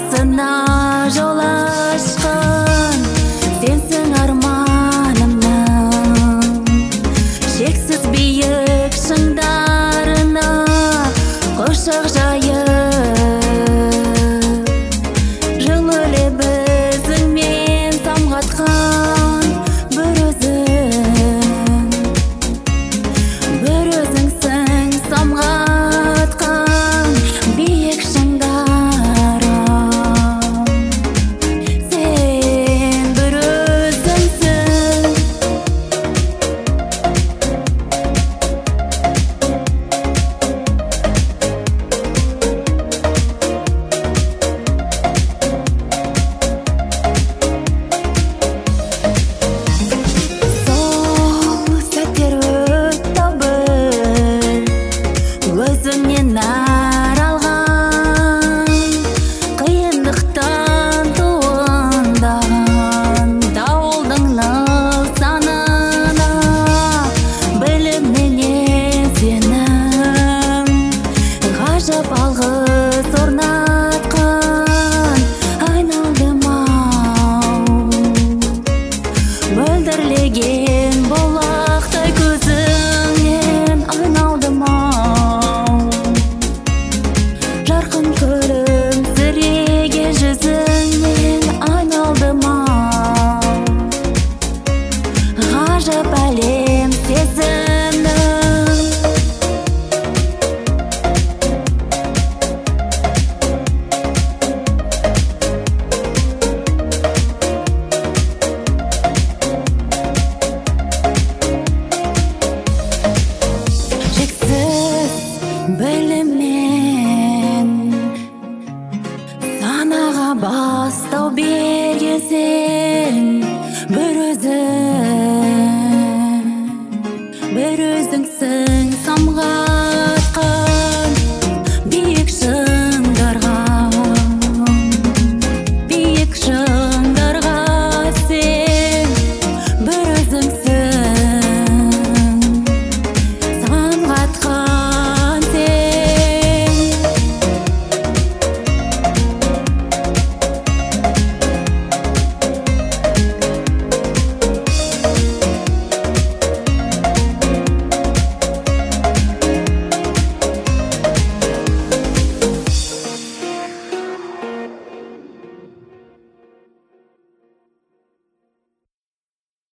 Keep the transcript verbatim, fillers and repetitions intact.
арасына жол ашқан сенсің арманымның шексіз биік шыңдарына құшақ жайып жылы лебізіңмен самғатқан бір өзің бір өзіңсің самғатқан биік шыңдарым сен бір өзіңсің. Сол сәттер өтті бір өзіңнен аралған қиындықтан туындаған дауылдың нысанына білімменен сенің ғажап алғыс орнатқан айналдым-ау мөлдірлеген бұлақтай көзіңнен айналдым-ау жарқын күлімсіреген жүзіңнен айналдым-ау ғажап әлем сезімнің. Шексіз біліммен санаға бастау бергенсің бір өзің бір өзіңсің самға